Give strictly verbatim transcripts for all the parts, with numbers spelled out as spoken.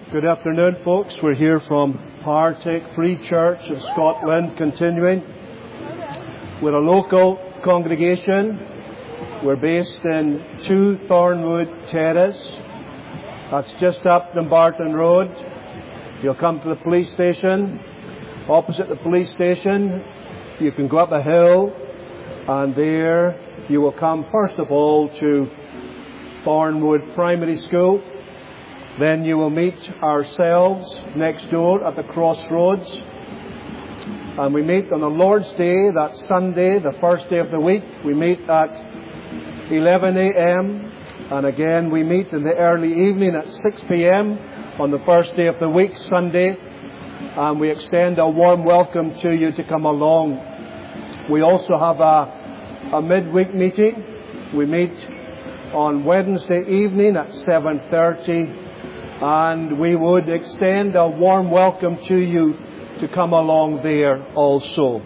Good afternoon, folks. We're here from Partick Free Church of Scotland, continuing. We're a local congregation. We're based in two Thornwood Terrace. That's just up Dumbarton Road. You'll come to the police station. Opposite the police station, you can go up a hill, and there you will come first of all to Thornwood Primary School. Then you will meet ourselves next door at the crossroads. And we meet on the Lord's Day, that's Sunday, the first day of the week. We meet at eleven a.m. And again we meet in the early evening at six p.m. on the first day of the week, Sunday. And we extend a warm welcome to you to come along. We also have a, a midweek meeting. We meet on Wednesday evening at seven thirty. And we would extend a warm welcome to you to come along there also.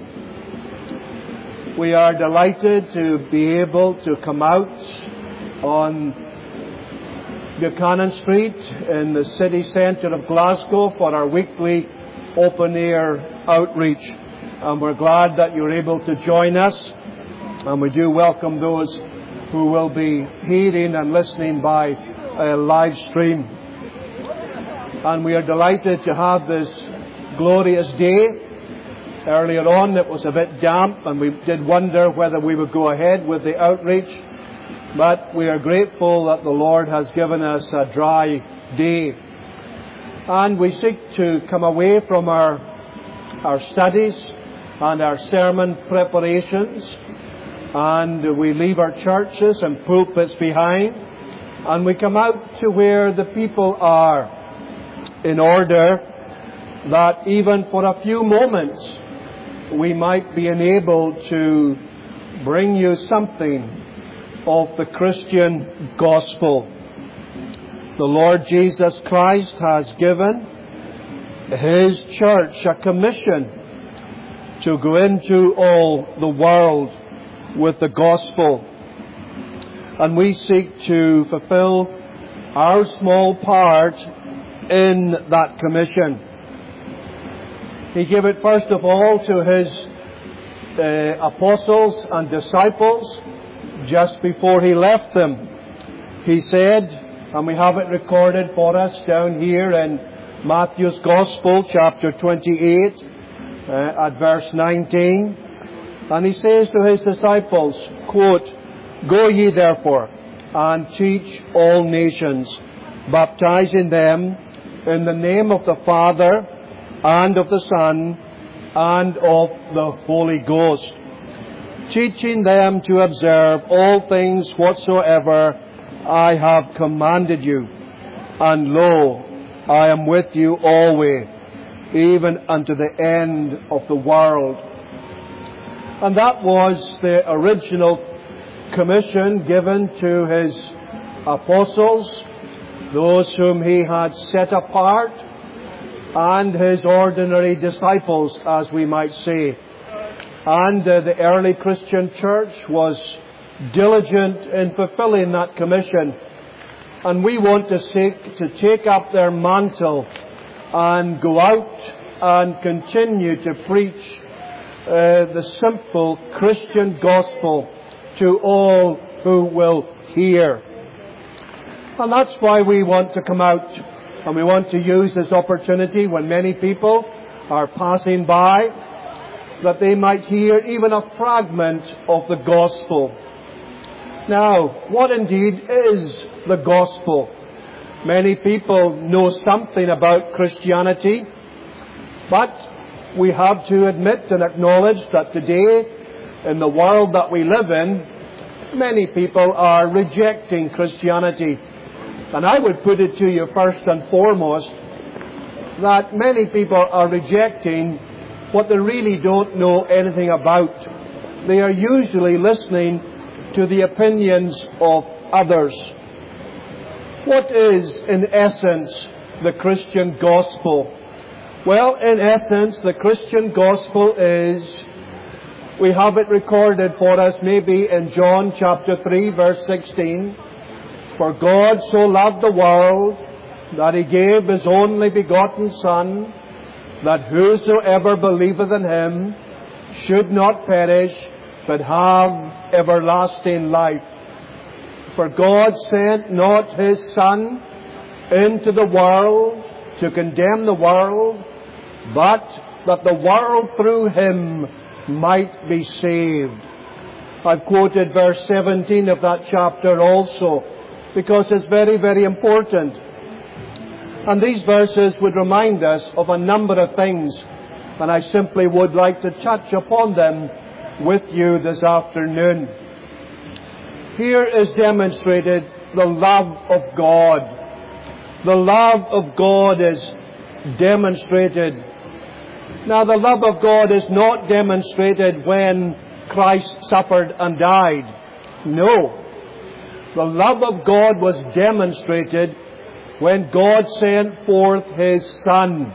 We are delighted to be able to come out on Buchanan Street in the city centre of Glasgow for our weekly open-air outreach. And we're glad that you're able to join us. And we do welcome those who will be hearing and listening by a live stream. And we are delighted to have this glorious day. Earlier on it was a bit damp and we did wonder whether we would go ahead with the outreach. But we are grateful that the Lord has given us a dry day. And we seek to come away from our, our studies and our sermon preparations. And we leave our churches and pulpits behind. And we come out to where the people are, in order that even for a few moments we might be enabled to bring you something of the Christian gospel. The Lord Jesus Christ has given His church a commission to go into all the world with the gospel. And we seek to fulfill our small part in that commission. He gave it first of all to His uh, apostles and disciples just before He left them. He said, and we have it recorded for us down here in Matthew's Gospel, chapter twenty-eight, uh, at verse nineteen. And He says to His disciples, quote, "Go ye therefore and teach all nations, baptizing them in the name of the Father and of the Son and of the Holy Ghost, teaching them to observe all things whatsoever I have commanded you. And lo, I am with you always, even unto the end of the world." And that was the original commission given to His apostles, those whom He had set apart, and His ordinary disciples, as we might say. And uh, the early Christian church was diligent in fulfilling that commission. And we want to seek to take up their mantle and go out and continue to preach uh, the simple Christian gospel to all who will hear. And that's why we want to come out, and we want to use this opportunity when many people are passing by, that they might hear even a fragment of the gospel. Now, what indeed is the gospel? Many people know something about Christianity, but we have to admit and acknowledge that today, in the world that we live in, many people are rejecting Christianity. And I would put it to you first and foremost that many people are rejecting what they really don't know anything about. They are usually listening to the opinions of others. What is, in essence, the Christian gospel? Well, in essence, the Christian gospel is, we have it recorded for us maybe in John chapter three, verse sixteen. "For God so loved the world that He gave His only begotten Son, that whosoever believeth in Him should not perish, but have everlasting life. For God sent not His Son into the world to condemn the world, but that the world through Him might be saved. I've quoted verse seventeen of that chapter also, because it's very, very important. And these verses would remind us of a number of things, and I simply would like to touch upon them with you this afternoon. Here is demonstrated the love of God. The love of God is demonstrated. Now, the love of God is not demonstrated when Christ suffered and died. No. The love of God was demonstrated when God sent forth His Son.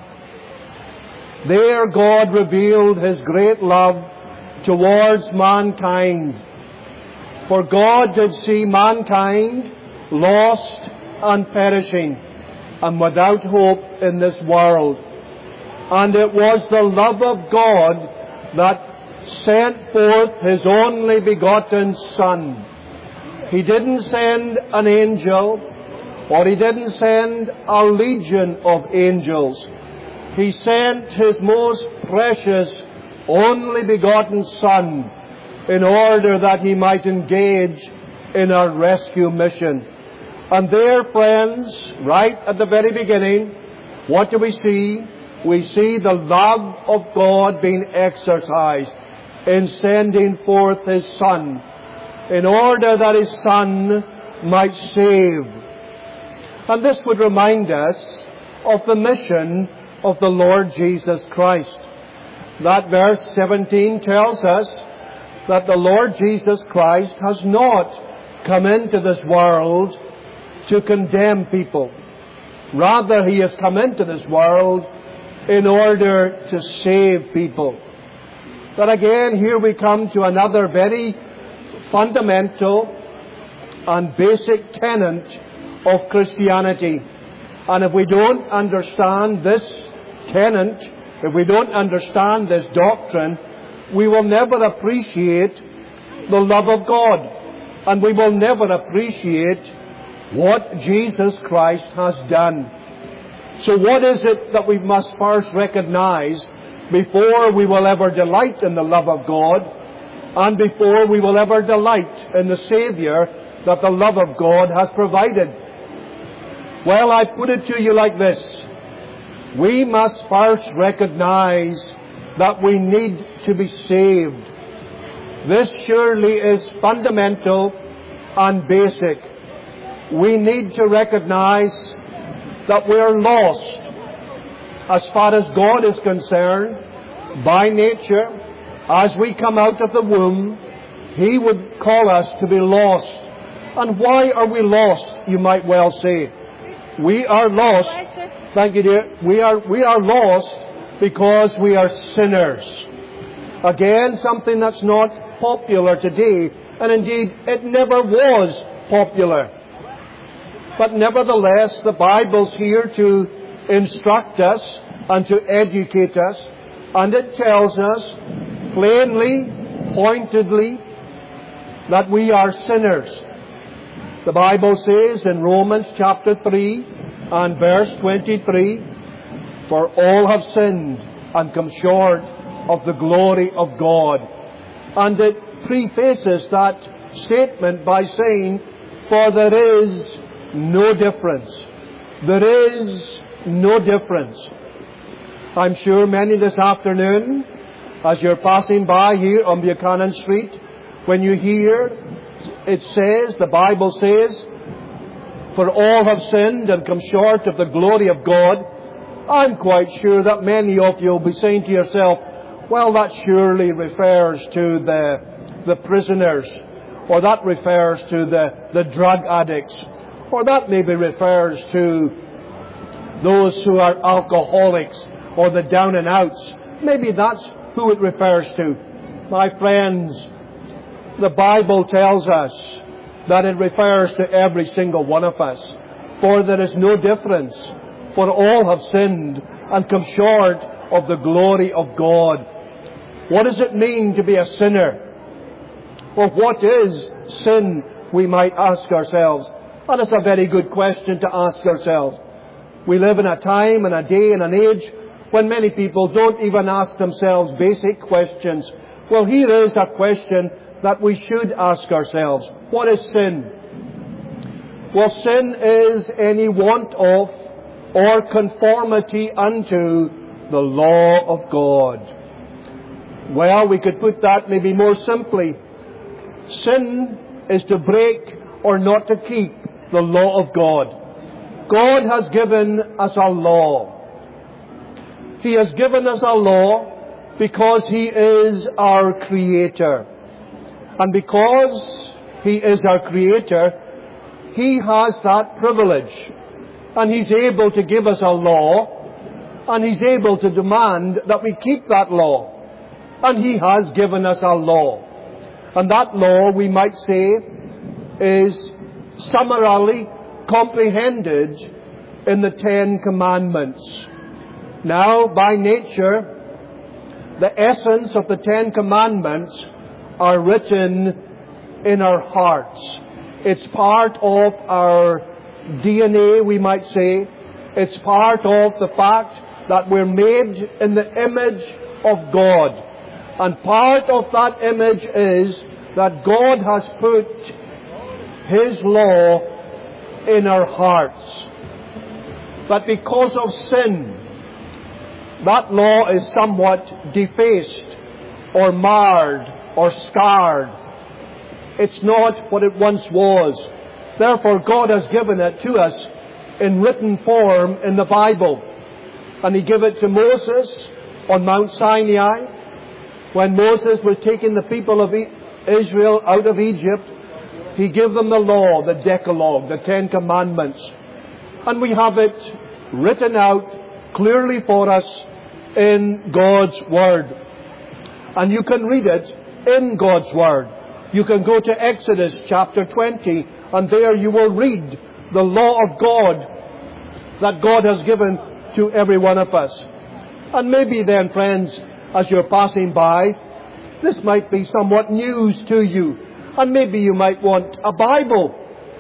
There God revealed His great love towards mankind. For God did see mankind lost and perishing and without hope in this world. And it was the love of God that sent forth His only begotten Son. He didn't send an angel, or He didn't send a legion of angels. He sent His most precious, only begotten Son in order that He might engage in our rescue mission. And there, friends, right at the very beginning, what do we see? We see the love of God being exercised in sending forth His Son, in order that His Son might save. And this would remind us of the mission of the Lord Jesus Christ. That verse seventeen tells us that the Lord Jesus Christ has not come into this world to condemn people. Rather, He has come into this world in order to save people. But again, here we come to another very fundamental and basic tenet of Christianity. And if we don't understand this tenet, if we don't understand this doctrine, we will never appreciate the love of God. And we will never appreciate what Jesus Christ has done. So what is it that we must first recognize before we will ever delight in the love of God, and before we will ever delight in the Savior that the love of God has provided? Well, I put it to you like this. We must first recognize that we need to be saved. This surely is fundamental and basic. We need to recognize that we are lost. As far as God is concerned, by nature, as we come out of the womb, He would call us to be lost. And why are we lost, you might well say? We are lost, thank you dear, we are, we are lost because we are sinners. Again, something that's not popular today, and indeed it never was popular. But nevertheless, the Bible's here to instruct us and to educate us, and it tells us plainly, pointedly, that we are sinners. The Bible says in Romans chapter three and verse twenty-three, "For all have sinned and come short of the glory of God." And it prefaces that statement by saying, "For there is no difference." There is no difference. I'm sure many this afternoon, as you're passing by here on Buchanan Street, when you hear it says, the Bible says, "For all have sinned and come short of the glory of God," I'm quite sure that many of you will be saying to yourself, well, that surely refers to the, the prisoners, or that refers to the, the drug addicts, or that maybe refers to those who are alcoholics, or the down and outs. Maybe that's who it refers to. My friends, the Bible tells us that it refers to every single one of us. For there is no difference, for all have sinned and come short of the glory of God. What does it mean to be a sinner? Well, what is sin, we might ask ourselves. And it's a very good question to ask ourselves. We live in a time and a day and an age when many people don't even ask themselves basic questions. Well, here is a question that we should ask ourselves. What is sin? Well, sin is any want of or conformity unto the law of God. Well, we could put that maybe more simply. Sin is to break or not to keep the law of God. God has given us a law. He has given us a law because He is our Creator. And because He is our Creator, He has that privilege. And He's able to give us a law, and He's able to demand that we keep that law. And He has given us a law. And that law, we might say, is summarily comprehended in the Ten Commandments. Now, by nature, the essence of the Ten Commandments are written in our hearts. It's part of our D N A, we might say. It's part of the fact that we're made in the image of God. And part of that image is that God has put His law in our hearts. But because of sin, that law is somewhat defaced or marred or scarred. It's not what it once was. Therefore, God has given it to us in written form in the Bible. And He gave it to Moses on Mount Sinai. When Moses was taking the people of Israel out of Egypt, He gave them the law, the Decalogue, the Ten Commandments. And we have it written out clearly for us in God's Word. And you can read it in God's Word. You can go to Exodus chapter twenty, and there you will read the law of God that God has given to every one of us. And maybe then, friends, as you're passing by, this might be somewhat news to you. And maybe you might want a Bible.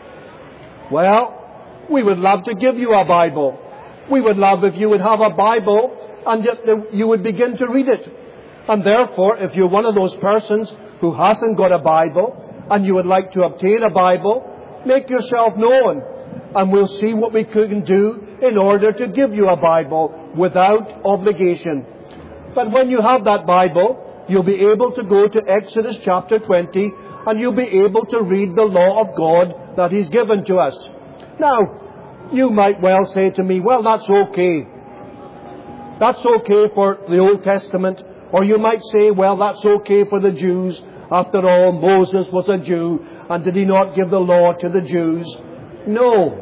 Well, we would love to give you a Bible. We would love if you would have a Bible and that you would begin to read it. And therefore, if you're one of those persons who hasn't got a Bible and you would like to obtain a Bible, make yourself known. And we'll see what we can do in order to give you a Bible without obligation. But when you have that Bible, you'll be able to go to Exodus chapter twenty, and you'll be able to read the law of God that He's given to us. Now, you might well say to me, well, that's okay. That's okay for the Old Testament. Or you might say, well, that's okay for the Jews. After all, Moses was a Jew, and did he not give the law to the Jews? No.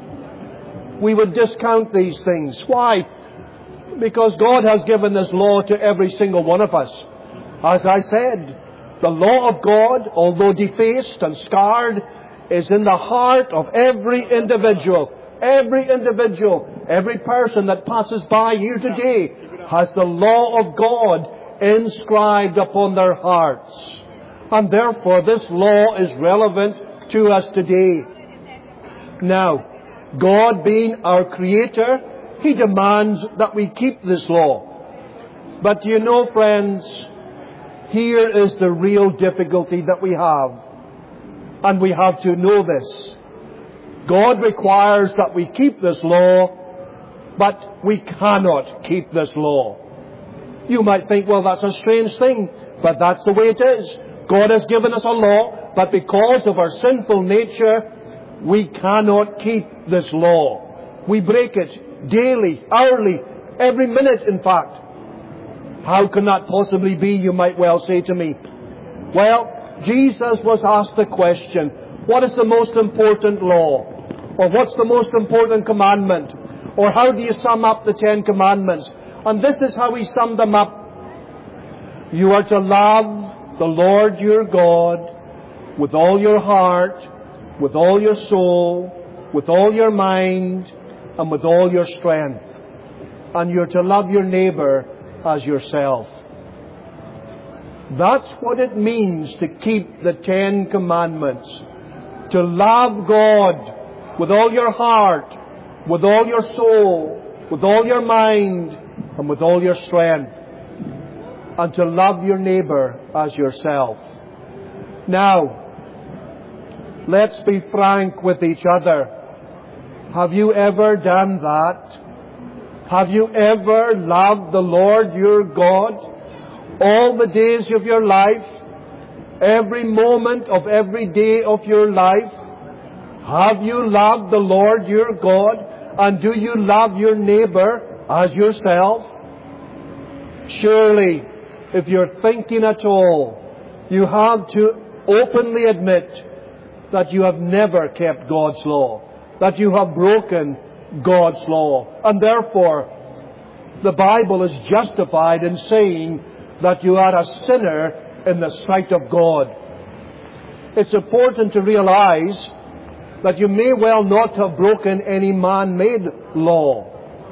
We would discount these things. Why? Because God has given this law to every single one of us. As I said, the law of God, although defaced and scarred, is in the heart of every individual. Every individual, every person that passes by here today has the law of God inscribed upon their hearts. And therefore this law is relevant to us today. Now, God being our Creator, He demands that we keep this law. But you know, friends, here is the real difficulty that we have. And we have to know this. God requires that we keep this law, but we cannot keep this law. You might think, well, that's a strange thing, but that's the way it is. God has given us a law, but because of our sinful nature, we cannot keep this law. We break it daily, hourly, every minute, in fact. How can that possibly be, you might well say to me? Well, Jesus was asked the question, what is the most important law? Or what's the most important commandment? Or how do you sum up the Ten Commandments? And this is how He summed them up. You are to love the Lord your God with all your heart, with all your soul, with all your mind and with all your strength. And you're to love your neighbor as yourself. That's what it means to keep the Ten Commandments. To love God with all your heart, with all your soul, with all your mind, and with all your strength. And to love your neighbor as yourself. Now, let's be frank with each other. Have you ever done that? Have you ever loved the Lord your God all the days of your life? Every moment of every day of your life? Have you loved the Lord your God? And do you love your neighbor as yourself? Surely, if you're thinking at all, you have to openly admit that you have never kept God's law, that you have broken God's law. And therefore, the Bible is justified in saying that you are a sinner in the sight of God. It's important to realize that you may well not have broken any man-made law.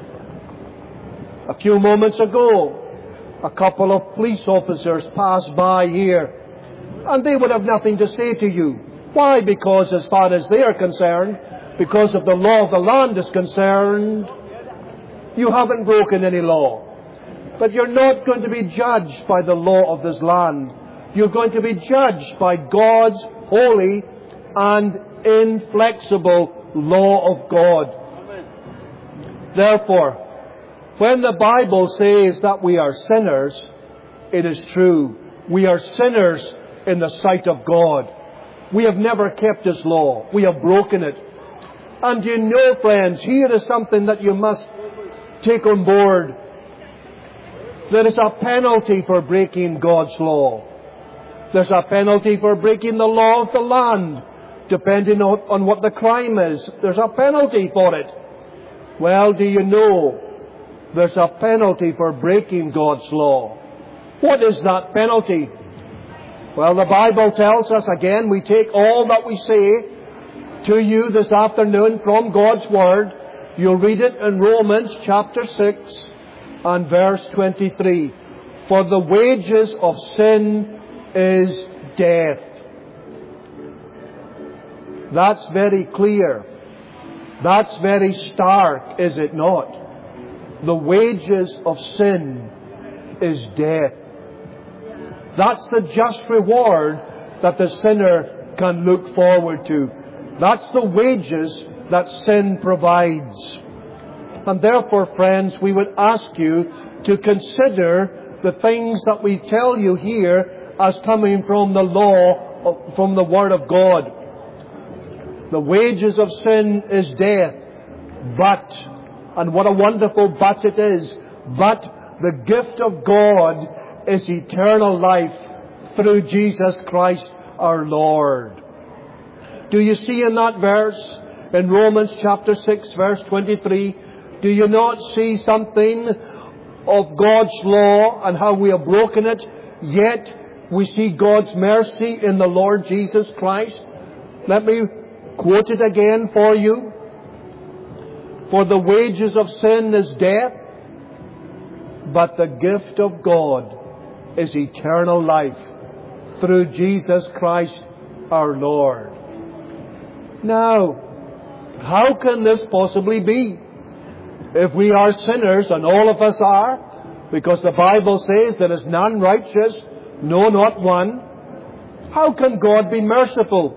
A few moments ago, a couple of police officers passed by here, and they would have nothing to say to you. Why? Because as far as they are concerned, because of the law of the land is concerned, you haven't broken any law. But you're not going to be judged by the law of this land. You're going to be judged by God's holy and inflexible law of God. Amen. Therefore, when the Bible says that we are sinners, it is true. We are sinners in the sight of God. We have never kept His law. We have broken it. And you know, friends, here is something that you must take on board. There is a penalty for breaking God's law. There's a penalty for breaking the law of the land. Depending on, on what the crime is, there's a penalty for it. Well, do you know there's a penalty for breaking God's law? What is that penalty? Well, the Bible tells us, again, we take all that we say to you this afternoon from God's Word. You'll read it in Romans chapter six and verse twenty-three. For the wages of sin is death. That's very clear. That's very stark, is it not? The wages of sin is death. That's the just reward that the sinner can look forward to. That's the wages that sin provides. And therefore, friends, we would ask you to consider the things that we tell you here as coming from the law, from the Word of God. The wages of sin is death. But, and what a wonderful but it is, but the gift of God is eternal life through Jesus Christ our Lord. Do you see in that verse, in Romans chapter six, verse twenty-three, do you not see something of God's law and how we have broken it, yet we see God's mercy in the Lord Jesus Christ? Let me quote it again for you. For the wages of sin is death, but the gift of God is eternal life through Jesus Christ our Lord. Now, how can this possibly be? If we are sinners, and all of us are, because the Bible says there is none righteous, no, not one, how can God be merciful?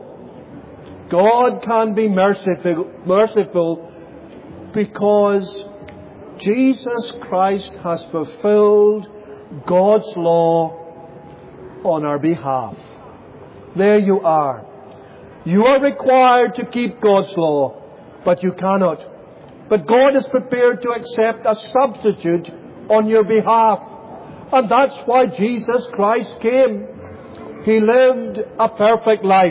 God can be merciful, merciful because Jesus Christ has fulfilled God's law on our behalf. There you are. You are required to keep God's law, but you cannot. But God is prepared to accept a substitute on your behalf. And that's why Jesus Christ came. He lived a perfect life.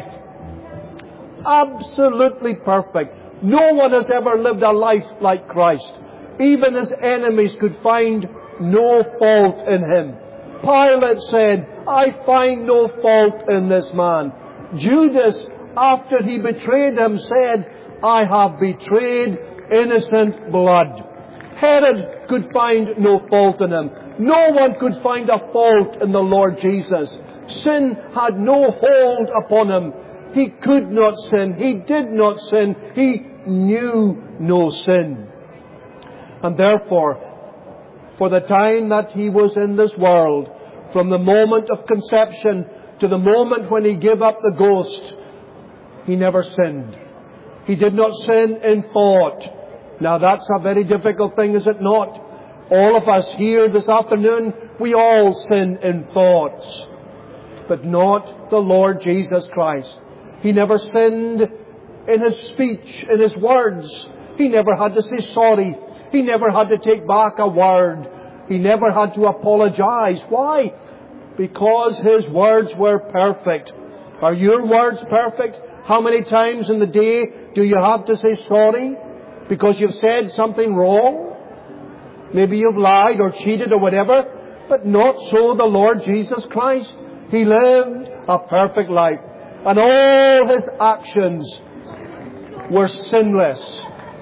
Absolutely perfect. No one has ever lived a life like Christ. Even his enemies could find no fault in him. Pilate said, I find no fault in this man. Judas, after he betrayed him, said, I have betrayed innocent blood. Herod could find no fault in him. No one could find a fault in the Lord Jesus. Sin had no hold upon him. He could not sin. He did not sin. He knew no sin. And therefore, for the time that he was in this world, from the moment of conception to the moment when he gave up the ghost, he never sinned. He did not sin in thought. Now that's a very difficult thing, is it not? All of us here this afternoon, we all sin in thoughts. But not the Lord Jesus Christ. He never sinned in His speech, in His words. He never had to say sorry. He never had to take back a word. He never had to apologize. Why? Because His words were perfect. Are your words perfect? How many times in the day do you have to say sorry because you've said something wrong? Maybe you've lied or cheated or whatever, but not so the Lord Jesus Christ. He lived a perfect life, and all His actions were sinless.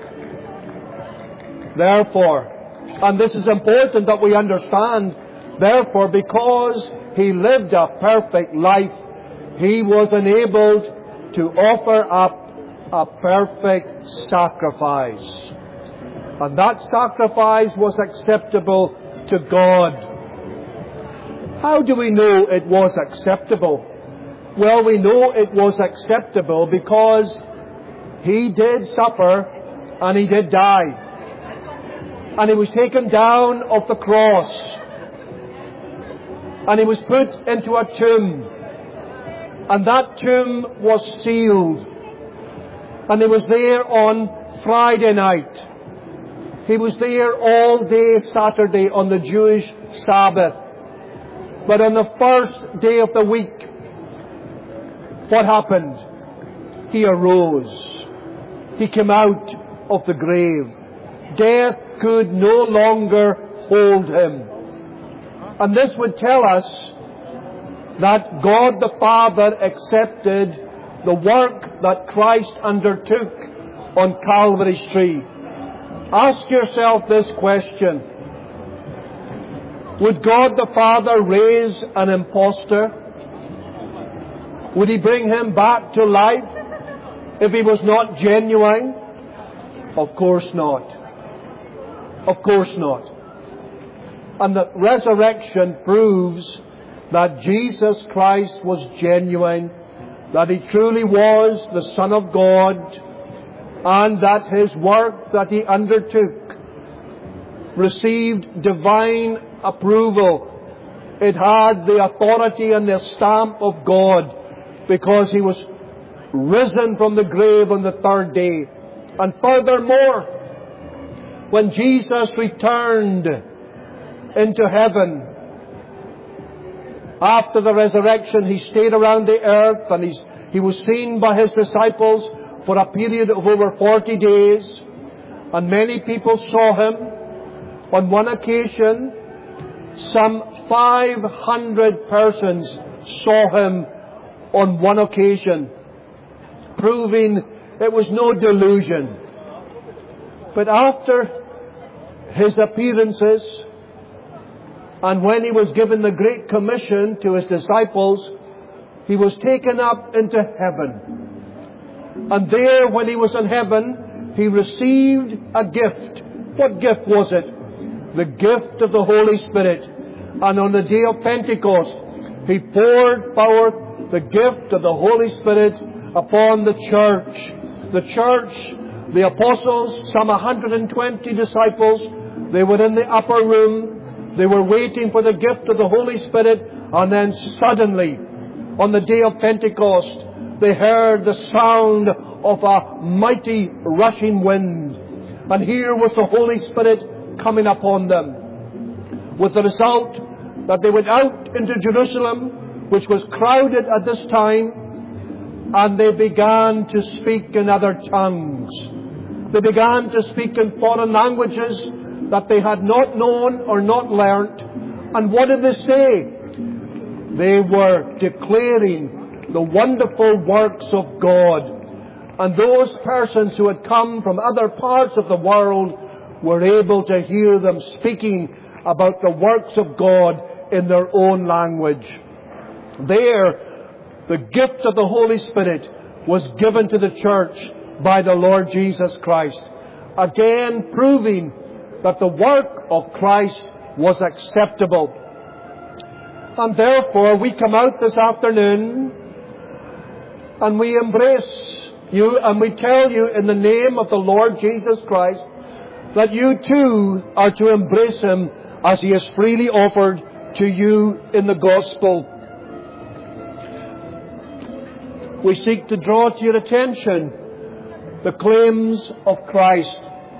Therefore, and this is important that we understand, therefore, because He lived a perfect life, He was enabled to offer up a perfect sacrifice. And that sacrifice was acceptable to God. How do we know it was acceptable? Well, we know it was acceptable because He did suffer and He did die. And He was taken down off the cross. And He was put into a tomb. And that tomb was sealed. And He was there on Friday night. He was there all day Saturday on the Jewish Sabbath. But on the first day of the week, what happened? He arose. He came out of the grave. Death could no longer hold Him. And this would tell us that God the Father accepted the work that Christ undertook on Calvary's tree. Ask yourself this question. Would God the Father raise an impostor? Would He bring him back to life if he was not genuine? Of course not. Of course not. And the resurrection proves that Jesus Christ was genuine, that He truly was the Son of God, and that His work that He undertook received divine approval. It had the authority and the stamp of God because He was risen from the grave on the third day. And furthermore, when Jesus returned into heaven, after the resurrection, He stayed around the earth and he's, He was seen by His disciples for a period of over forty days. And many people saw Him. On one occasion, some five hundred persons saw Him on one occasion, proving it was no delusion. But after His appearances, and when He was given the Great Commission to His disciples, He was taken up into heaven. And there, when He was in heaven, He received a gift. What gift was it? The gift of the Holy Spirit. And on the day of Pentecost, He poured forth the gift of the Holy Spirit upon the church. The church, the apostles, some one hundred twenty disciples, they were in the upper room. They were waiting for the gift of the Holy Spirit. And then suddenly, on the day of Pentecost, they heard the sound of a mighty rushing wind. And here was the Holy Spirit coming upon them. With the result that they went out into Jerusalem, which was crowded at this time, and they began to speak in other tongues. They began to speak in foreign languages that they had not known or not learnt. And what did they say? They were declaring the wonderful works of God. And those persons who had come from other parts of the world were able to hear them speaking about the works of God in their own language. There, the gift of the Holy Spirit was given to the church by the Lord Jesus Christ, again proving that the work of Christ was acceptable. And therefore we come out this afternoon and we embrace you and we tell you in the name of the Lord Jesus Christ that you too are to embrace Him as He is freely offered to you in the gospel. We seek to draw to your attention the claims of Christ.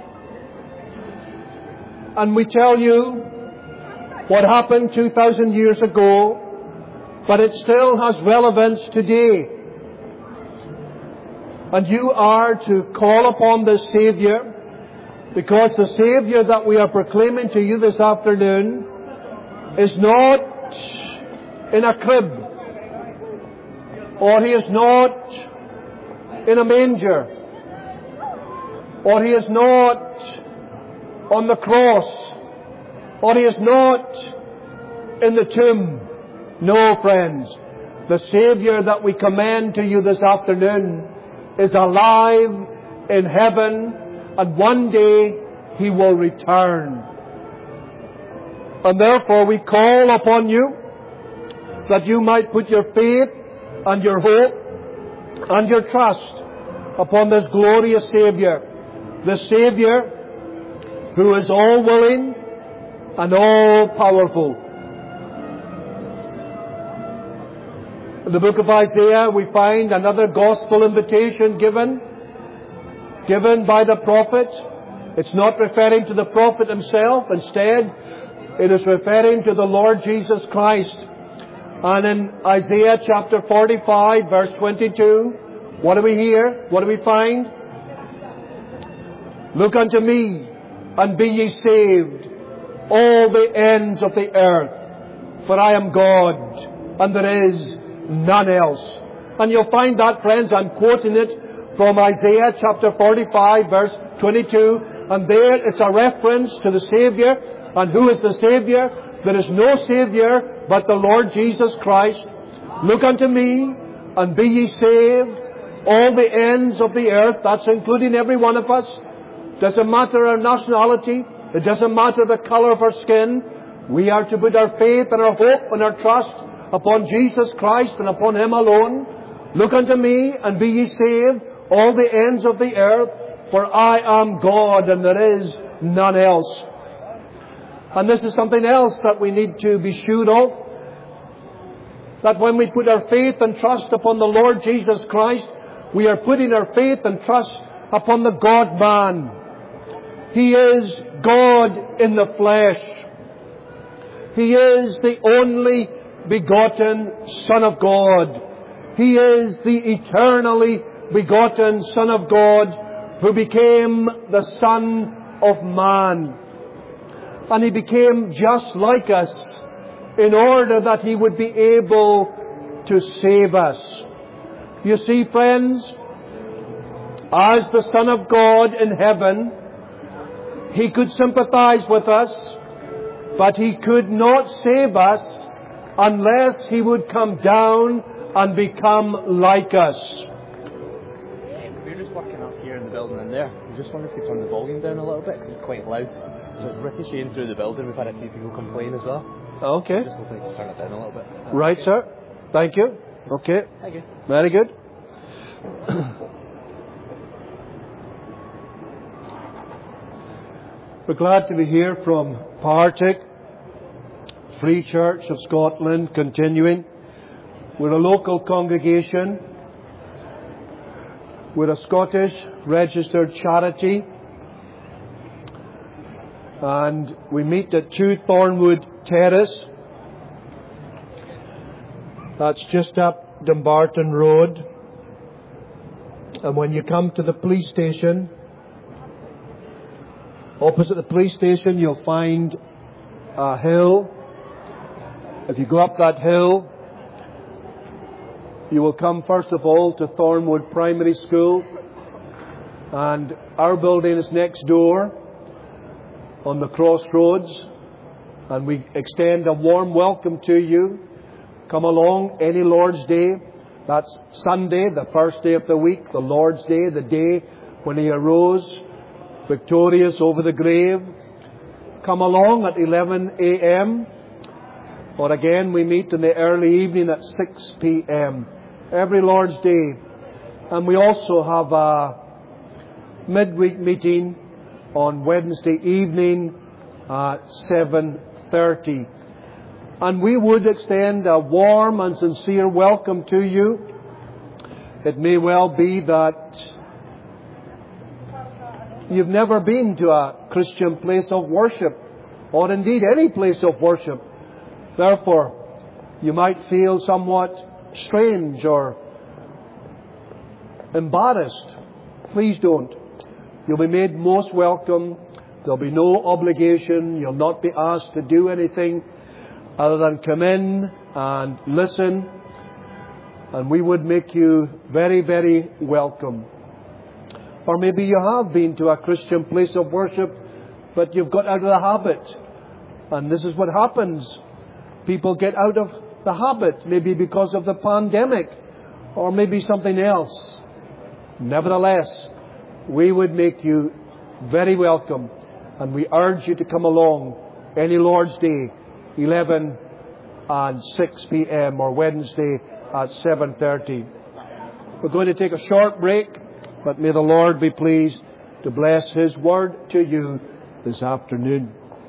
And we tell you what happened two thousand years ago, but it still has relevance today. And you are to call upon the Saviour, because the Saviour that we are proclaiming to you this afternoon is not in a crib, or He is not in a manger, or He is not on the cross, or He is not in the tomb. No, friends. The Saviour that we commend to you this afternoon is alive in heaven, and one day He will return. And therefore we call upon you that you might put your faith and your hope and your trust upon this glorious Saviour, the Saviour who is all-willing and all-powerful. In the book of Isaiah we find another gospel invitation given, given by the prophet. It's not referring to the prophet himself. Instead, it is referring to the Lord Jesus Christ. And in Isaiah chapter forty-five, verse twenty-two, what do we hear? What do we find? Look unto me, and be ye saved, all the ends of the earth, for I am God, and there is none else. And you'll find that, friends, I'm quoting it from Isaiah chapter forty-five, verse twenty-two, and there it's a reference to the Saviour. And who is the Saviour? There is no Saviour but the Lord Jesus Christ. Look unto me, and be ye saved, all the ends of the earth. That's including every one of us. Doesn't matter our nationality. It doesn't matter the colour of our skin. We are to put our faith and our hope and our trust upon Jesus Christ and upon Him alone. Look unto me, and be ye saved, all the ends of the earth, for I am God, and there is none else. And this is something else that we need to be sure of, that when we put our faith and trust upon the Lord Jesus Christ, we are putting our faith and trust upon the God-man. He is God in the flesh. He is the only begotten Son of God. He is the eternally begotten Son of God, who became the Son of Man. And He became just like us in order that He would be able to save us. You see, friends, as the Son of God in heaven, He could sympathize with us, but He could not save us unless He would come down and become like us. We're just working up here in the building in there. I just wonder if we turn the volume down a little bit, because it's quite loud. So it's ricocheting through the building. We've had a few people complain as well. Okay. Just hoping to turn it down a little bit. Right, sir. Thank you. Okay. Thank you. Very good. We're glad to be here from Partick, Free Church of Scotland, continuing. We're a local congregation. We're a Scottish registered charity. And we meet at two Thornwood Terrace. That's just up Dumbarton Road. And when you come to the police station, opposite the police station, you'll find a hill. If you go up that hill, you will come first of all to Thornwood Primary School. And our building is next door on the crossroads. And we extend a warm welcome to you. Come along any Lord's Day. That's Sunday, the first day of the week, the Lord's Day, the day when He arose victorious over the grave. Come along at eleven a.m. Or again, we meet in the early evening at six p.m. every Lord's Day. And we also have a midweek meeting on Wednesday evening at seven thirty. And we would extend a warm and sincere welcome to you. It may well be that you've never been to a Christian place of worship, or indeed any place of worship. Therefore, you might feel somewhat strange or embarrassed. Please don't. You'll be made most welcome. There'll be no obligation. You'll not be asked to do anything other than come in and listen. And we would make you very, very welcome. Or maybe you have been to a Christian place of worship, but you've got out of the habit. And this is what happens. People get out of the habit, maybe because of the pandemic, or maybe something else. Nevertheless, we would make you very welcome, and we urge you to come along any Lord's Day, eleven and six p.m. or Wednesday at seven thirty. We're going to take a short break, but may the Lord be pleased to bless His Word to you this afternoon.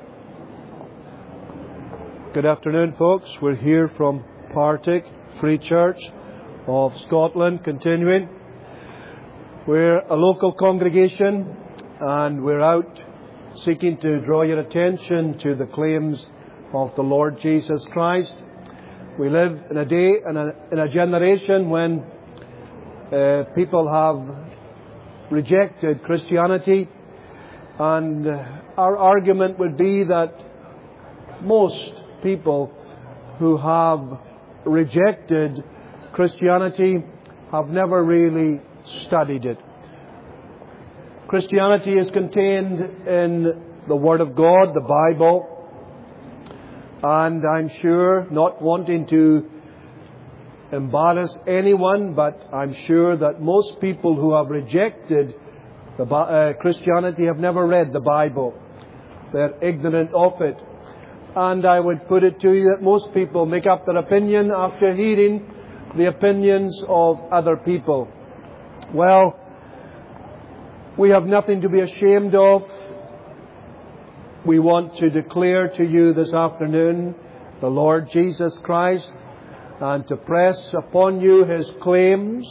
Good afternoon, folks. We're here from Partick Free Church of Scotland, continuing. We're a local congregation, and we're out seeking to draw your attention to the claims of the Lord Jesus Christ. We live in a day and a, in a generation when uh, people have rejected Christianity, and uh, our argument would be that most people who have rejected Christianity have never really studied it. Christianity is contained in the Word of God, the Bible, and I'm sure, not wanting to embarrass anyone, but I'm sure that most people who have rejected the, uh, Christianity have never read the Bible. They're ignorant of it. And I would put it to you that most people make up their opinion after hearing the opinions of other people. Well, we have nothing to be ashamed of. We want to declare to you this afternoon the Lord Jesus Christ and to press upon you His claims.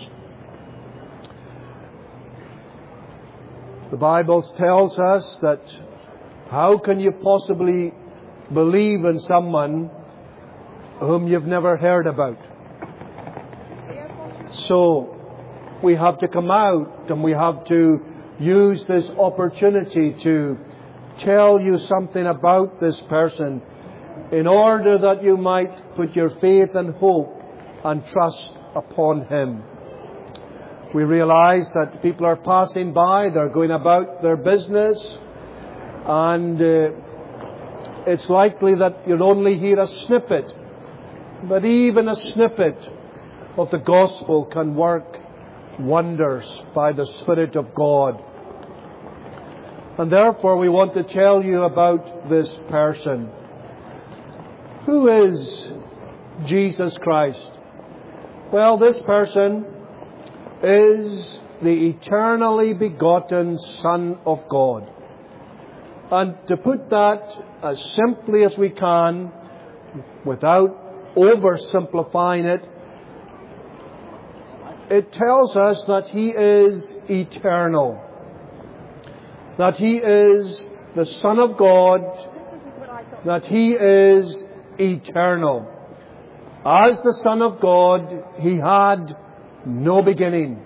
The Bible tells us that how can you possibly believe in someone whom you've never heard about? So we have to come out and we have to use this opportunity to tell you something about this person in order that you might put your faith and hope and trust upon Him. We realize that people are passing by, they're going about their business, and uh, it's likely that you'll only hear a snippet. But even a snippet of the gospel can work wonders by the Spirit of God. And therefore we want to tell you about this person. Who is Jesus Christ? Well, this person is the eternally begotten Son of God. And to put that as simply as we can, without oversimplifying it, it tells us that He is eternal. That He is the Son of God. That He is eternal. As the Son of God, He had no beginning.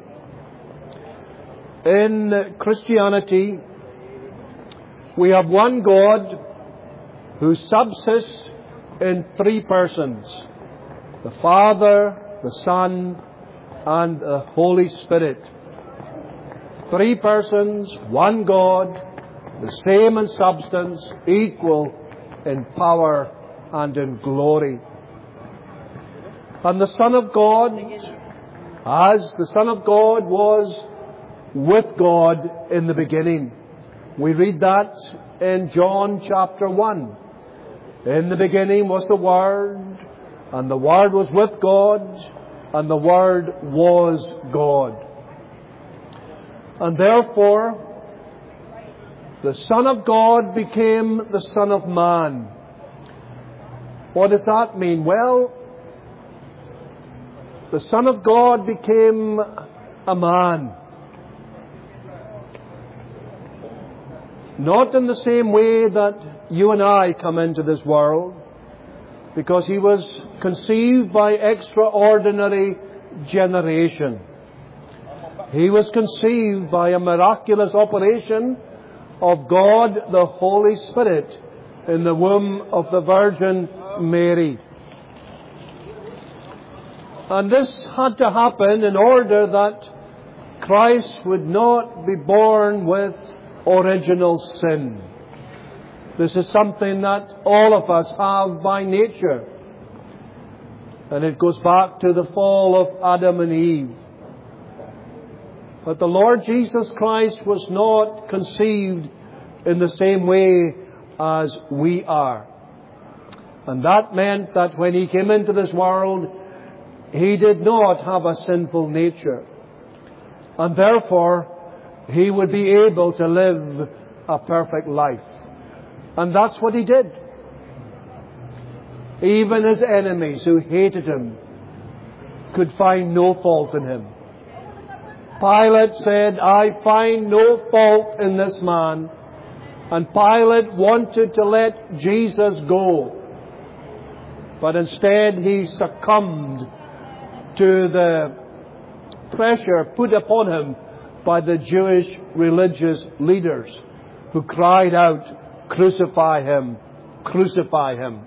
In Christianity, we have one God who subsists in three persons: the Father, the Son, and the Holy Spirit. Three persons, one God, the same in substance, equal in power and in glory. And the Son of God, as the Son of God was with God in the beginning. We read that in John chapter one. In the beginning was the Word, and the Word was with God, and the Word was God. And therefore, the Son of God became the Son of Man. What does that mean? Well, the Son of God became a man. Not in the same way that you and I come into this world, because He was conceived by extraordinary generation. He was conceived by a miraculous operation of God the Holy Spirit in the womb of the Virgin Mary. And this had to happen in order that Christ would not be born with original sin. This is something that all of us have by nature. And it goes back to the fall of Adam and Eve. But the Lord Jesus Christ was not conceived in the same way as we are. And that meant that when He came into this world, He did not have a sinful nature. And therefore, He would be able to live a perfect life. And that's what He did. Even His enemies who hated Him could find no fault in Him. Pilate said, "I find no fault in this man." And Pilate wanted to let Jesus go. But instead he succumbed to the pressure put upon him by the Jewish religious leaders, who cried out, "Crucify Him! Crucify Him!"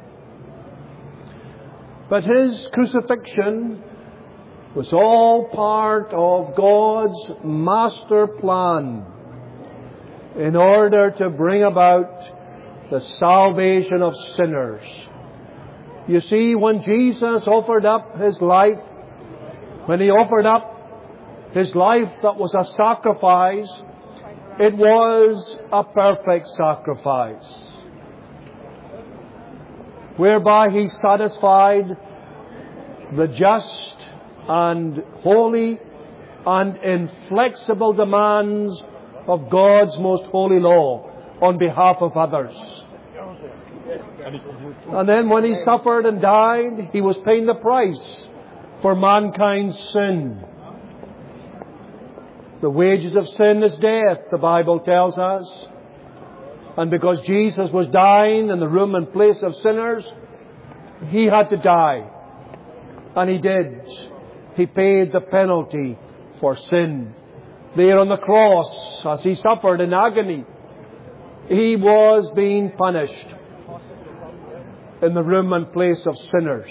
But His crucifixion was all part of God's master plan in order to bring about the salvation of sinners. You see, when Jesus offered up His life, when He offered up His life that was a sacrifice, it was a perfect sacrifice, whereby He satisfied the just and holy and inflexible demands of God's most holy law on behalf of others. And then when He suffered and died, He was paying the price for mankind's sin. The wages of sin is death, the Bible tells us. And because Jesus was dying in the room and place of sinners, He had to die. And He did. He paid the penalty for sin. There on the cross, as He suffered in agony, He was being punished in the room and place of sinners.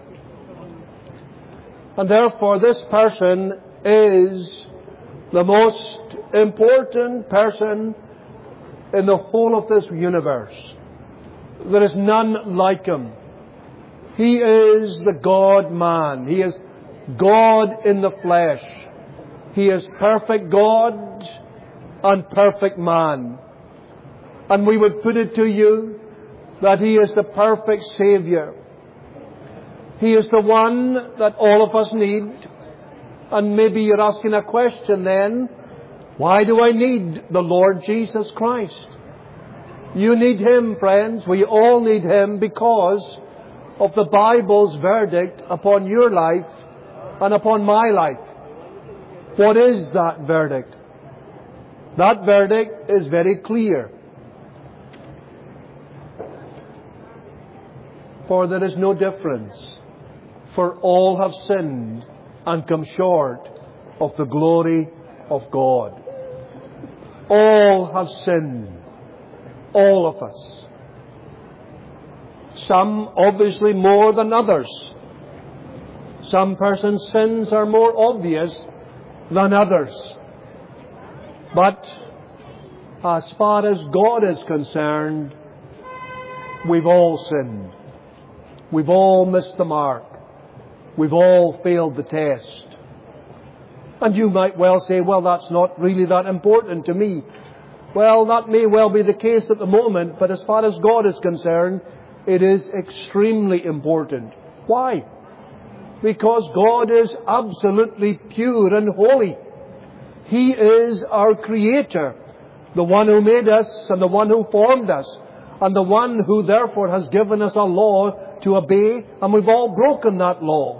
And therefore this person is the most important person in the whole of this universe. There is none like Him. He is the God-man. He is God in the flesh. He is perfect God and perfect man. And we would put it to you that He is the perfect Saviour. He is the one that all of us need. And maybe you're asking a question then, why do I need the Lord Jesus Christ? You need Him, friends. We all need Him because of the Bible's verdict upon your life and upon my life. What is that verdict? That verdict is very clear. For there is no difference, for all have sinned and come short of the glory of God. All have sinned. All of us. Some obviously more than others. Some persons' sins are more obvious than others. But as far as God is concerned, we've all sinned. We've all missed the mark. We've all failed the test. And you might well say, well, that's not really that important to me. Well, that may well be the case at the moment, but as far as God is concerned, it is extremely important. Why? Because God is absolutely pure and holy. He is our Creator, the one who made us and the one who formed us, and the one who therefore has given us a law to obey, and we've all broken that law.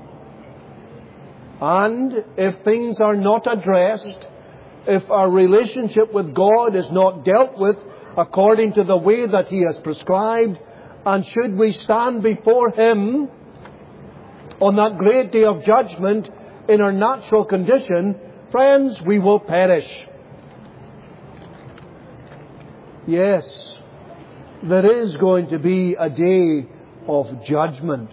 And if things are not addressed, if our relationship with God is not dealt with according to the way that He has prescribed, and should we stand before Him on that great day of judgment in our natural condition, friends, we will perish. Yes, there is going to be a day of judgment.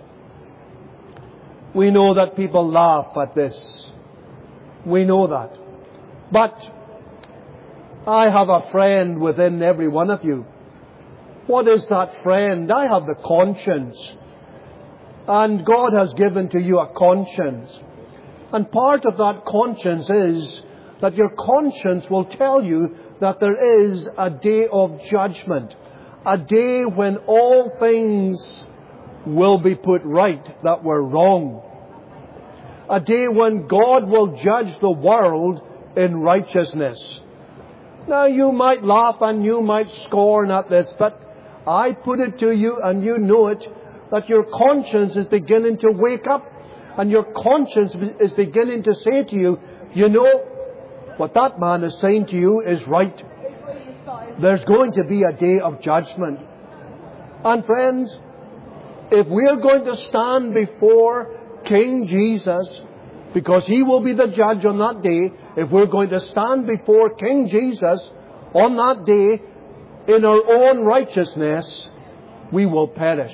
We know that people laugh at this. We know that. But I have a friend within every one of you. What is that friend? I have the conscience. And God has given to you a conscience. And part of that conscience is that your conscience will tell you that there is a day of judgment. A day when all things will be put right that were wrong. A day when God will judge the world in righteousness. Now you might laugh and you might scorn at this, but I put it to you, and you know it, that your conscience is beginning to wake up, and your conscience is beginning to say to you, you know, what that man is saying to you is right. There's going to be a day of judgment. And friends, if we're going to stand before King Jesus, because He will be the judge on that day, if we're going to stand before King Jesus on that day in our own righteousness, we will perish.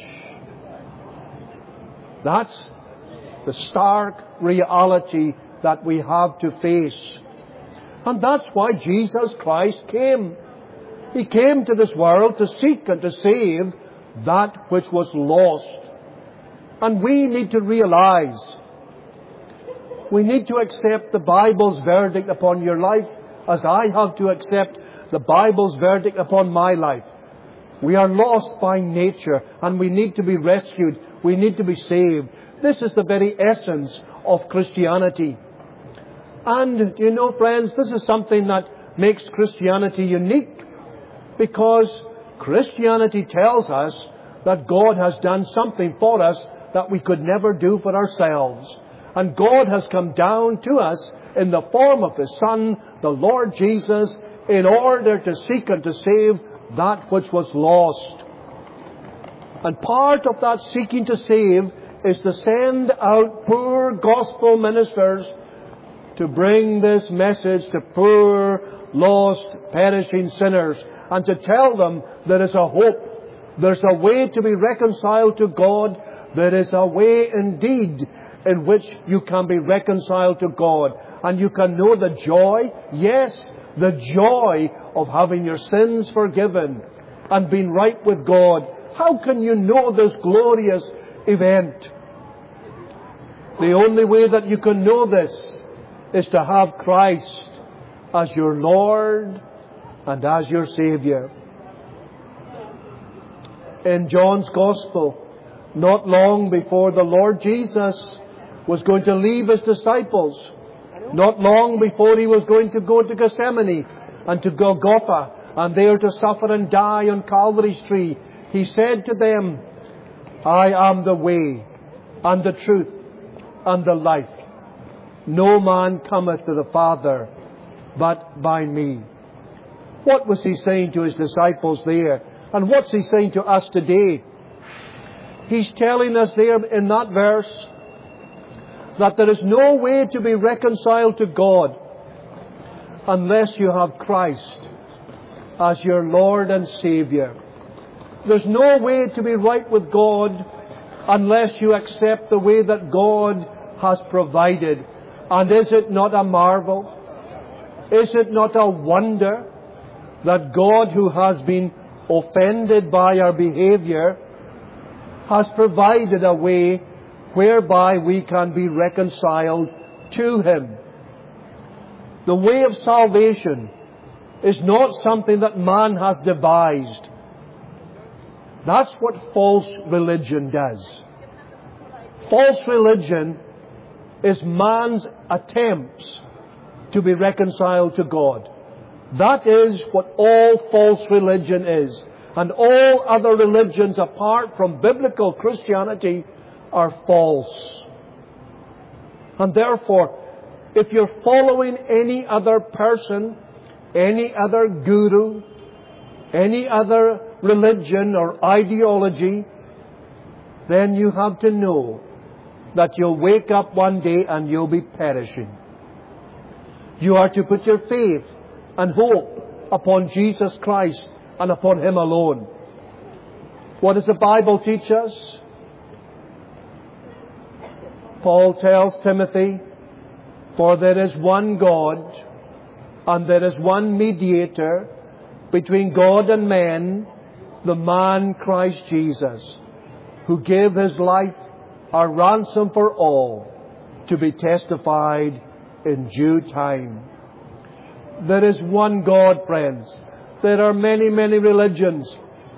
That's the stark reality that we have to face. And that's why Jesus Christ came. He came to this world to seek and to save that which was lost. And we need to realize, we need to accept the Bible's verdict upon your life as I have to accept the Bible's verdict upon my life. We are lost by nature and we need to be rescued. We need to be saved. This is the very essence of Christianity. And, you know, friends, this is something that makes Christianity unique, because Christianity tells us that God has done something for us that we could never do for ourselves. And God has come down to us in the form of His Son, the Lord Jesus, in order to seek and to save that which was lost. And part of that seeking to save is to send out poor gospel ministers to bring this message to poor, lost, perishing sinners, and to tell them there is a hope. There's a way to be reconciled to God. There is a way indeed in which you can be reconciled to God. And you can know the joy, yes, the joy of having your sins forgiven and being right with God. How can you know this glorious event? The only way that you can know this is to have Christ as your Lord and as your Saviour. In John's Gospel, not long before the Lord Jesus was going to leave His disciples, not long before He was going to go to Gethsemane and to Golgotha and there to suffer and die on Calvary's tree, He said to them, I am the way and the truth and the life. No man cometh to the Father but by me. What was He saying to His disciples there? And what's He saying to us today? He's telling us there in that verse that there is no way to be reconciled to God unless you have Christ as your Lord and Saviour. There's no way to be right with God unless you accept the way that God has provided. And is it not a marvel Is it not a wonder that God, who has been offended by our behavior, has provided a way whereby we can be reconciled to Him? The way of salvation is not something that man has devised. That's what false religion does. False religion is man's attempts to be reconciled to God. That is what all false religion is. And all other religions apart from biblical Christianity are false. And therefore, if you're following any other person, any other guru, any other religion or ideology, then you have to know that you'll wake up one day and you'll be perishing. You are to put your faith and hope upon Jesus Christ and upon Him alone. What does the Bible teach us? Paul tells Timothy, "For there is one God, and there is one mediator between God and men, the man Christ Jesus, who gave His life a ransom for all, to be testified in due time." There is one God, friends. There are many, many religions.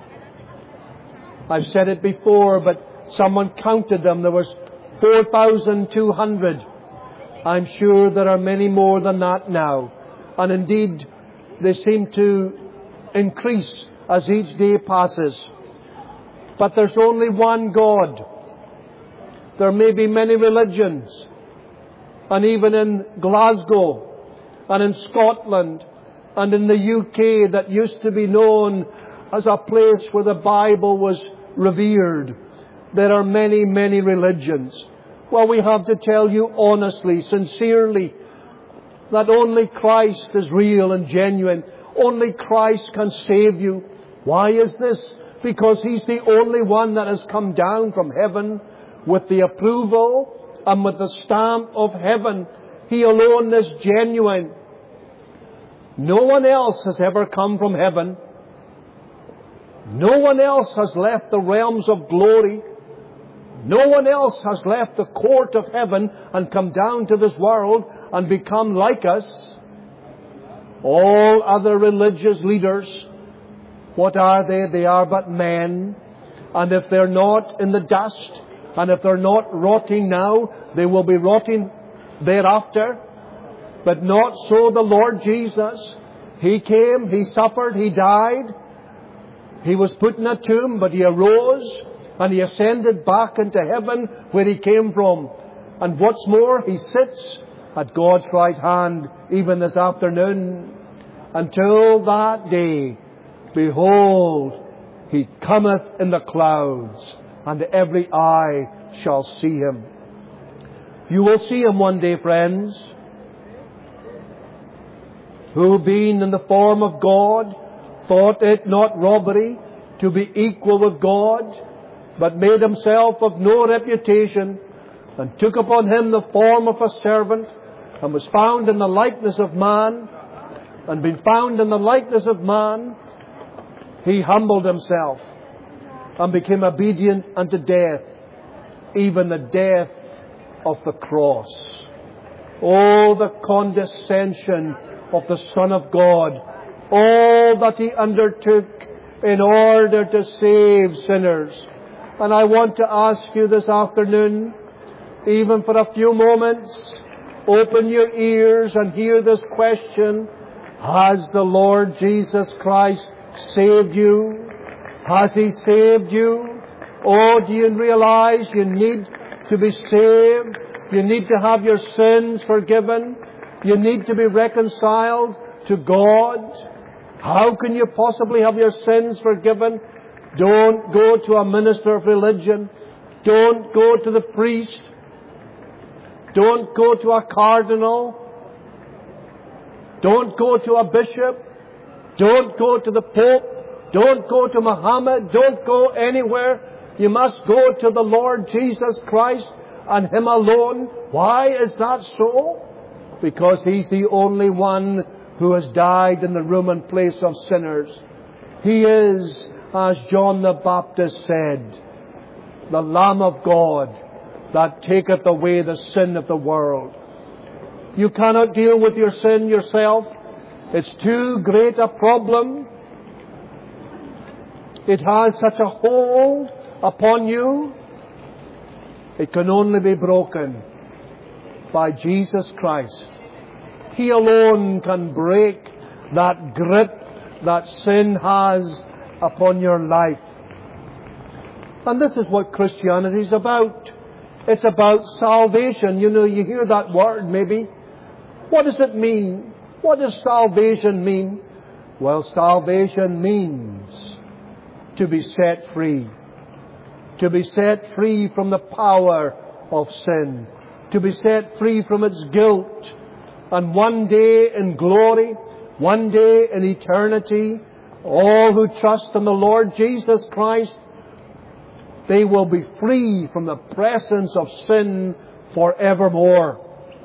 I've said it before, but someone counted them. There was four thousand two hundred. I'm sure there are many more than that now. And indeed, they seem to increase as each day passes. But there's only one God. There may be many religions. And even in Glasgow, and in Scotland, and in the U K, that used to be known as a place where the Bible was revered, there are many, many religions. Well, we have to tell you honestly, sincerely, that only Christ is real and genuine. Only Christ can save you. Why is this? Because He's the only one that has come down from heaven with the approval and with the stamp of heaven. He alone is genuine. No one else has ever come from heaven. No one else has left the realms of glory. No one else has left the court of heaven and come down to this world and become like us. All other religious leaders, what are they? They are but men. And if they're not in the dust, and if they're not rotting now, they will be rotting thereafter. But not so the Lord Jesus. He came, He suffered, He died. He was put in a tomb, but He arose and He ascended back into heaven where He came from. And what's more, He sits at God's right hand even this afternoon. Until that day, behold, He cometh in the clouds, and every eye shall see Him. You will see Him one day, friends, who being in the form of God, thought it not robbery to be equal with God, but made Himself of no reputation, and took upon Him the form of a servant, and was found in the likeness of man. And being found in the likeness of man, He humbled Himself, and became obedient unto death, even the death of the cross. Oh, the condescension of the Son of God. All that He undertook in order to save sinners. And I want to ask you this afternoon, even for a few moments, open your ears and hear this question. Has the Lord Jesus Christ saved you? Has He saved you? Oh, do you realize you need to be saved? You need to have your sins forgiven. You need to be reconciled to God. How can you possibly have your sins forgiven? Don't go to a minister of religion. Don't go to the priest. Don't go to a cardinal. Don't go to a bishop. Don't go to the Pope. Don't go to Muhammad. Don't go anywhere. You must go to the Lord Jesus Christ and Him alone. Why is that so? Because He's the only one who has died in the room and place of sinners. He is, as John the Baptist said, the Lamb of God that taketh away the sin of the world. You cannot deal with your sin yourself. It's too great a problem. It has such a hold upon you. It can only be broken by Jesus Christ. He alone can break that grip that sin has upon your life. And this is what Christianity is about. It's about salvation. You know, you hear that word maybe. What does it mean? What does salvation mean? Well, salvation means to be set free. To be set free from the power of sin. To be set free from its guilt. And one day in glory, one day in eternity, all who trust in the Lord Jesus Christ, they will be free from the presence of sin forevermore.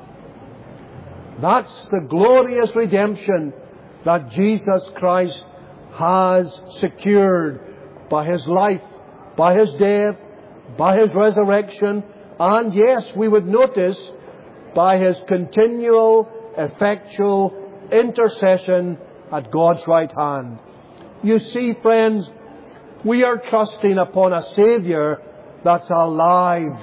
That's the glorious redemption that Jesus Christ has secured by His life, by His death, by His resurrection, and yes, we would notice, by His continual, effectual intercession at God's right hand. You see, friends, we are trusting upon a Saviour that's alive.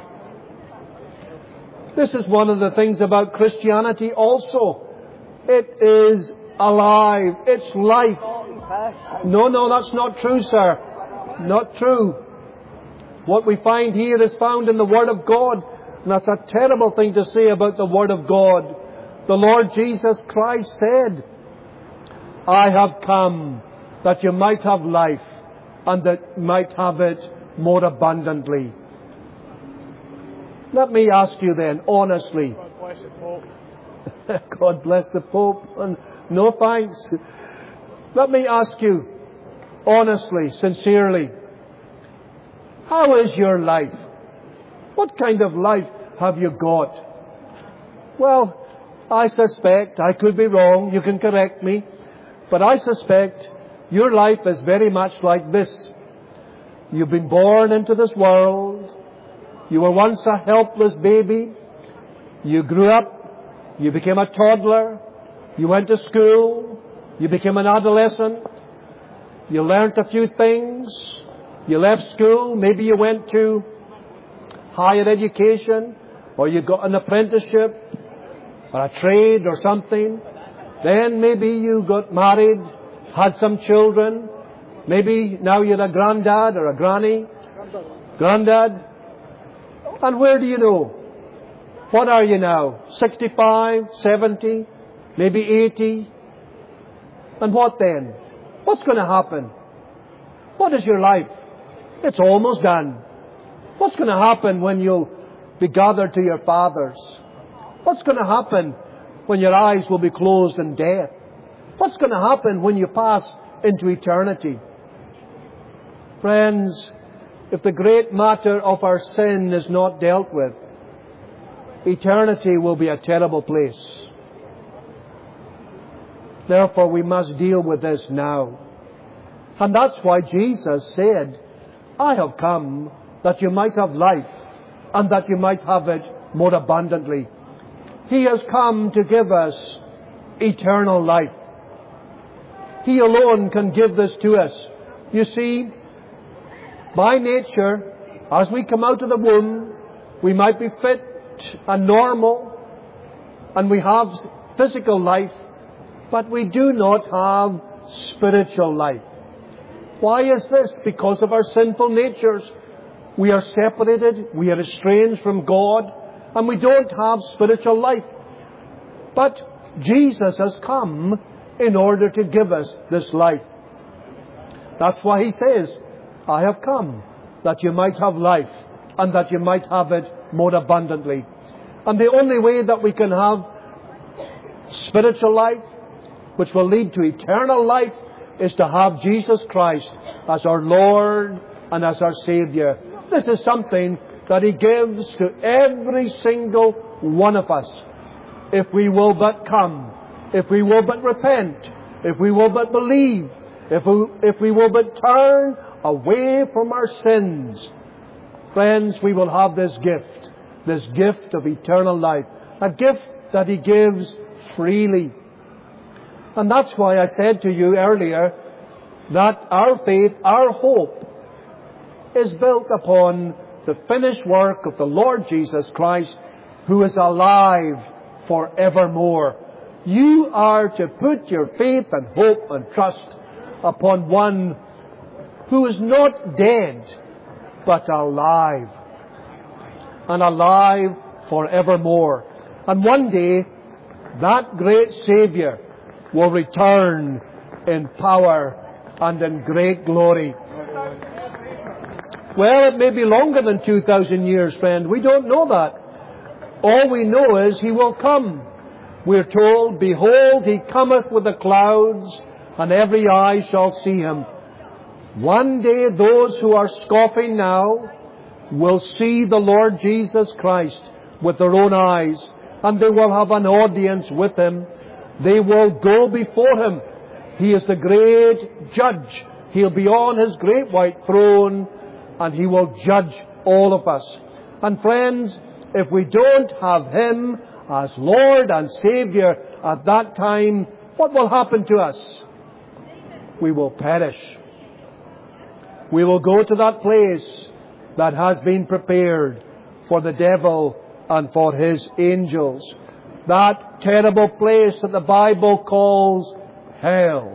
This is one of the things about Christianity also. It is alive. It's life. No, no, that's not true, sir. Not true. What we find here is found in the Word of God. And that's a terrible thing to say about the Word of God. The Lord Jesus Christ said, I have come that you might have life and that you might have it more abundantly. Let me ask you then, honestly. God bless the Pope. God bless the Pope. And no thanks. Let me ask you, honestly, sincerely, how is your life? What kind of life have you got? Well, I suspect, I could be wrong, you can correct me, but I suspect your life is very much like this. You've been born into this world. You were once a helpless baby. You grew up. You became a toddler. You went to school. You became an adolescent. You learnt a few things. You left school. Maybe you went to higher education, or you got an apprenticeship, or a trade or something. Then maybe you got married, had some children. Maybe now you're a granddad or a granny. Granddad. And where do you know? What are you now? sixty-five, seventy, maybe eighty? And what then? What's going to happen? What is your life? It's almost done. What's going to happen when you'll be gathered to your fathers? What's going to happen when your eyes will be closed in death? What's going to happen when you pass into eternity? Friends, if the great matter of our sin is not dealt with, eternity will be a terrible place. Therefore, we must deal with this now. And that's why Jesus said, I have come that you might have life and that you might have it more abundantly. He has come to give us eternal life. He alone can give this to us. You see, by nature, as we come out of the womb, we might be fit and normal, and we have physical life, but we do not have spiritual life. Why is this? Because of our sinful natures. We are separated, we are estranged from God, and we don't have spiritual life. But Jesus has come in order to give us this life. That's why He says, I have come that you might have life and that you might have it more abundantly. And the only way that we can have spiritual life, which will lead to eternal life, is to have Jesus Christ as our Lord and as our Saviour. This is something that He gives to every single one of us, if we will but come if we will but repent, if we will but believe, if we, if we will but turn away from our sins, friends, we will have this gift, this gift of eternal life, a gift that He gives freely. And that's why I said to you earlier that our faith, our hope, is built upon the finished work of the Lord Jesus Christ, who is alive forevermore. You are to put your faith and hope and trust upon one who is not dead, but alive. And alive forevermore. And one day, that great Saviour will return in power and in great glory. Well, it may be longer than two thousand years, friend. We don't know that. All we know is He will come. We're told, behold, He cometh with the clouds, and every eye shall see Him. One day those who are scoffing now will see the Lord Jesus Christ with their own eyes, and they will have an audience with Him. They will go before Him. He is the great judge. He'll be on His great white throne, and He will judge all of us. And friends, if we don't have Him as Lord and Saviour at that time, what will happen to us? We will perish. We will go to that place that has been prepared for the devil and for his angels. That terrible place that the Bible calls hell.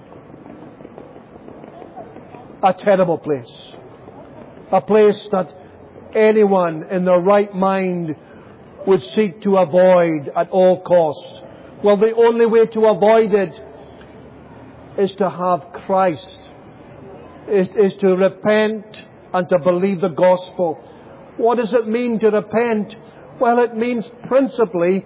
A terrible place. A place that anyone in their right mind would seek to avoid at all costs. Well, the only way to avoid it is to have Christ. Is, is to repent and to believe the gospel. What does it mean to repent? Well, it means principally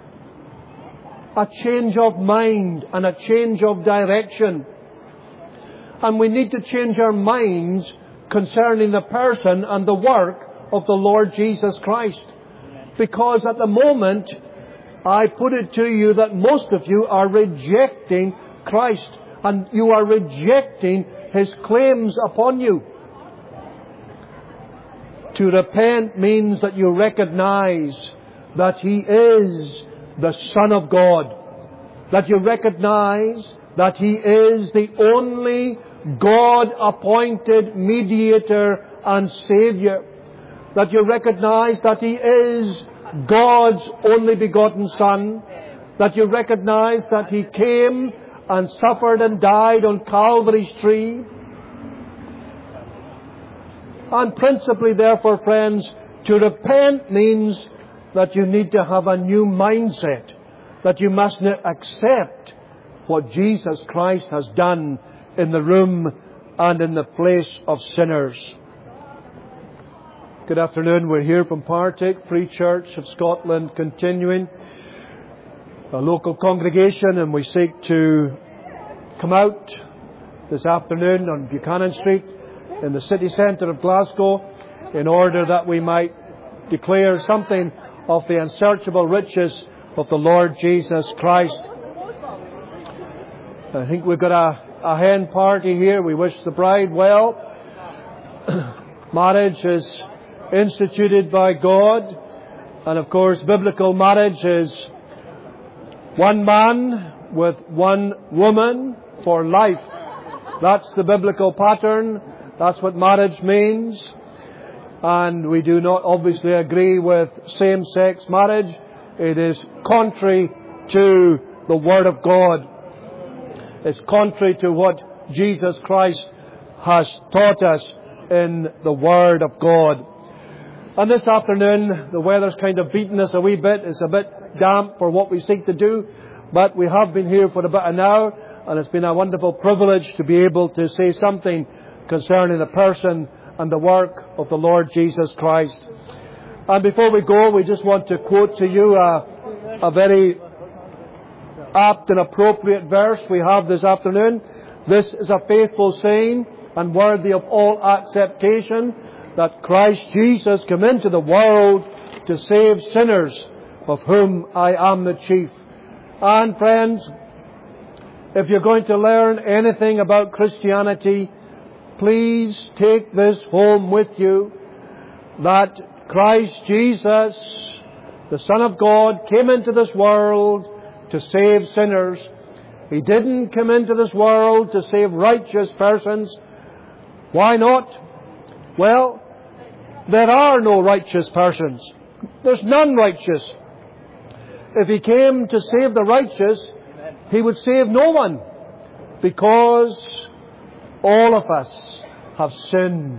a change of mind and a change of direction. And we need to change our minds concerning the person and the work of the Lord Jesus Christ. Because at the moment, I put it to you that most of you are rejecting Christ, and you are rejecting His claims upon you. To repent means that you recognize that He is the Son of God. That you recognize that He is the only God-appointed mediator and Saviour. That you recognize that He is God's only begotten Son. That you recognize that He came and suffered and died on Calvary's tree. And principally, therefore, friends, to repent means that you need to have a new mindset. That you must accept what Jesus Christ has done in the room and in the place of sinners. Good afternoon. We're here from Partick Free Church of Scotland, continuing a local congregation, and we seek to come out this afternoon on Buchanan Street in the city centre of Glasgow in order that we might declare something of the unsearchable riches of the Lord Jesus Christ. I think we've got a, a hen party here. We wish the bride well. Marriage is instituted by God, and of course biblical marriage is one man with one woman for life. That's the biblical pattern. That's what marriage means. And we do not obviously agree with same-sex marriage. It is contrary to the Word of God. It's contrary to what Jesus Christ has taught us in the Word of God. And this afternoon, the weather's kind of beaten us a wee bit. It's a bit damp for what we seek to do. But we have been here for about an hour, and it's been a wonderful privilege to be able to say something concerning the person and the work of the Lord Jesus Christ. And before we go, we just want to quote to you a, a very apt and appropriate verse we have this afternoon. This is a faithful saying and worthy of all acceptation, that Christ Jesus came into the world to save sinners, of whom I am the chief. And friends, if you're going to learn anything about Christianity, please take this home with you, that Christ Jesus, the Son of God, came into this world to save sinners. He didn't come into this world to save righteous persons. Why not? Well, there are no righteous persons. There's none righteous. If He came to save the righteous, He would save no one, because all of us have sinned.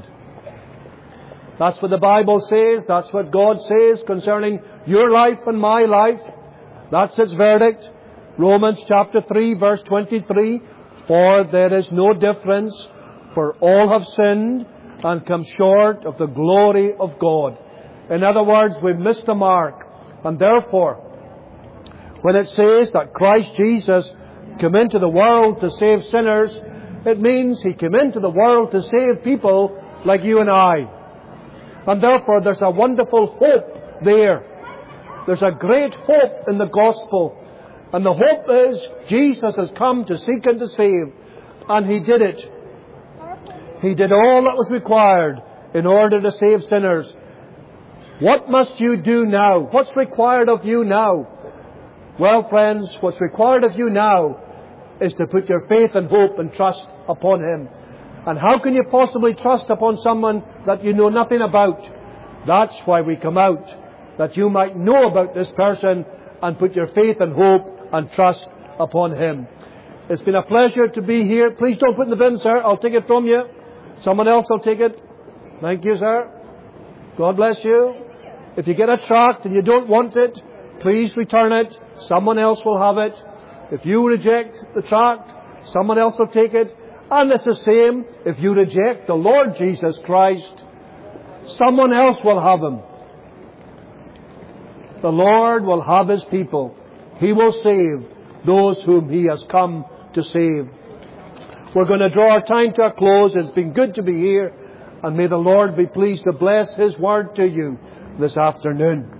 That's what the Bible says. That's what God says concerning your life and my life. That's its verdict. Romans chapter three, verse twenty-three. For there is no difference, for all have sinned and come short of the glory of God. In other words, we've missed the mark. And therefore, when it says that Christ Jesus came into the world to save sinners, it means He came into the world to save people like you and I. And therefore there's a wonderful hope there. There's a great hope in the gospel. And the hope is Jesus has come to seek and to save. And He did it. He did all that was required in order to save sinners. What must you do now? What's required of you now? Well, friends, what's required of you now is to put your faith and hope and trust upon Him. And how can you possibly trust upon someone that you know nothing about? That's why we come out, that you might know about this person and put your faith and hope and trust upon Him. It's been a pleasure to be here. Please don't put it in the bin, sir. I'll take it from you. Someone else will take it. Thank you, sir. God bless you. If you get a tract and you don't want it, please return it. Someone else will have it. If you reject the tract, someone else will take it. And it's the same if you reject the Lord Jesus Christ. Someone else will have Him. The Lord will have His people. He will save those whom He has come to save. We're going to draw our time to a close. It's been good to be here. And may the Lord be pleased to bless His word to you this afternoon.